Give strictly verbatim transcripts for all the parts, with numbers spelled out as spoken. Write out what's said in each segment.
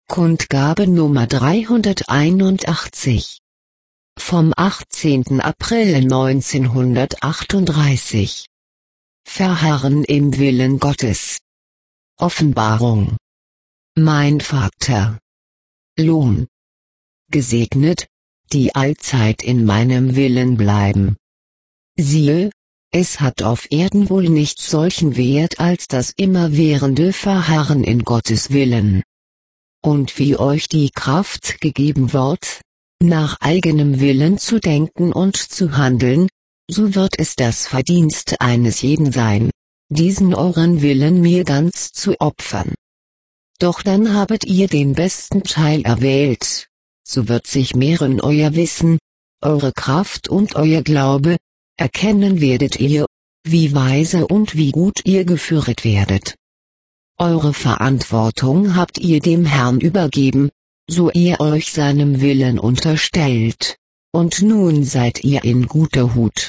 Kundgabe Nummer dreihunderteinundachtzig. Vom achtzehnten April neunzehnhundertachtunddreißig. Verharren im Willen Gottes. Offenbarung. Mein Vater. Lohn. Gesegnet, die allzeit in meinem Willen bleiben. Siehe, es hat auf Erden wohl nicht solchen Wert als das immerwährende Verharren in Gottes Willen. Und wie euch die Kraft gegeben wird, nach eigenem Willen zu denken und zu handeln, so wird es das Verdienst eines jeden sein, diesen euren Willen mir ganz zu opfern. Doch dann habet ihr den besten Teil erwählt, so wird sich mehren euer Wissen, eure Kraft und euer Glaube, erkennen werdet ihr, wie weise und wie gut ihr geführet werdet. Eure Verantwortung habt ihr dem Herrn übergeben, so ihr euch seinem Willen unterstellt, und nun seid ihr in guter Hut.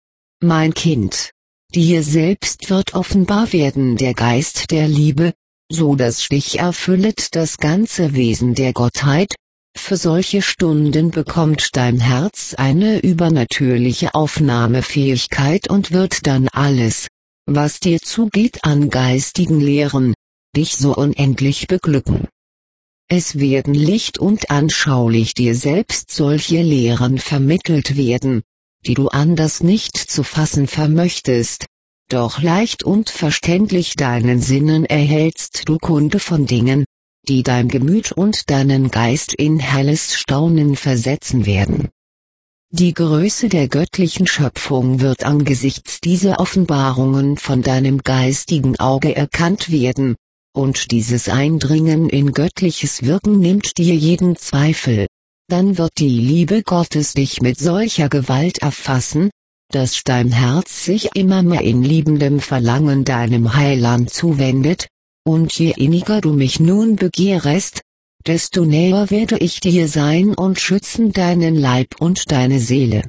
Mein Kind, dir selbst wird offenbar werden der Geist der Liebe, so dass dich erfüllet das ganze Wesen der Gottheit. Für solche Stunden bekommt dein Herz eine übernatürliche Aufnahmefähigkeit und wird dann alles, was dir zugeht an geistigen Lehren, dich so unendlich beglücken. Es werden licht und anschaulich dir selbst solche Lehren vermittelt werden, die du anders nicht zu fassen vermöchtest, doch leicht und verständlich deinen Sinnen erhältst du Kunde von Dingen, die dein Gemüt und deinen Geist in helles Staunen versetzen werden. Die Größe der göttlichen Schöpfung wird angesichts dieser Offenbarungen von deinem geistigen Auge erkannt werden, und dieses Eindringen in göttliches Wirken nimmt dir jeden Zweifel. Dann wird die Liebe Gottes dich mit solcher Gewalt erfassen, dass dein Herz sich immer mehr in liebendem Verlangen deinem Heiland zuwendet, und je inniger du mich nun begehrest, desto näher werde ich dir sein und schützen deinen Leib und deine Seele.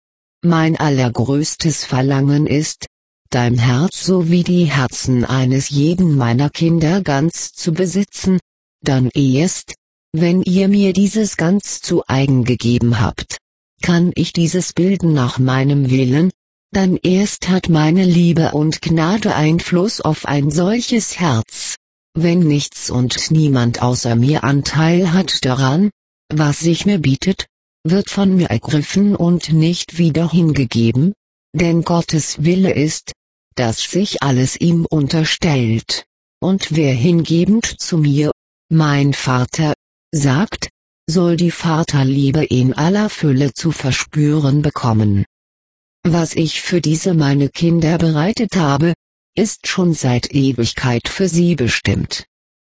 Mein allergrößtes Verlangen ist, dein Herz sowie die Herzen eines jeden meiner Kinder ganz zu besitzen, dann erst, wenn ihr mir dieses ganz zu eigen gegeben habt, kann ich dieses bilden nach meinem Willen, dann erst hat meine Liebe und Gnade Einfluss auf ein solches Herz. Wenn nichts und niemand außer mir Anteil hat daran, was sich mir bietet, wird von mir ergriffen und nicht wieder hingegeben, denn Gottes Wille ist, dass sich alles ihm unterstellt, und wer hingebend zu mir, mein Vater, sagt, soll die Vaterliebe in aller Fülle zu verspüren bekommen. Was ich für diese meine Kinder bereitet habe, ist schon seit Ewigkeit für sie bestimmt.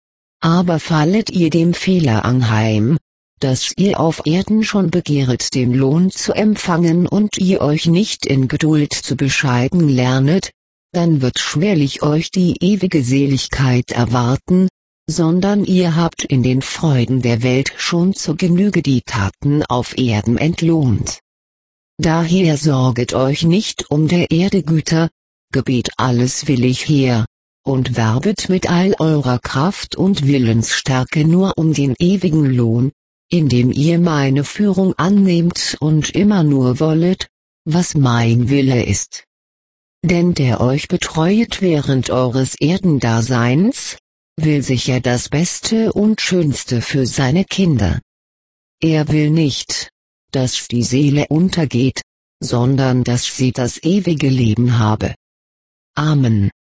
Aber fallet ihr dem Fehler anheim, dass ihr auf Erden schon begehret den Lohn zu empfangen und ihr euch nicht in Geduld zu bescheiden lernet, dann wird schwerlich euch die ewige Seligkeit erwarten, sondern ihr habt in den Freuden der Welt schon zur Genüge die Taten auf Erden entlohnt. Daher sorget euch nicht um der Erde Güter, gebet alles willig her, und werbet mit all eurer Kraft und Willensstärke nur um den ewigen Lohn, indem ihr meine Führung annehmt und immer nur wollet, was mein Wille ist. Denn der euch betreuet während eures Erdendaseins, will sicher das Beste und Schönste für seine Kinder. Er will nicht, dass die Seele untergeht, sondern dass sie das ewige Leben habe. Amen.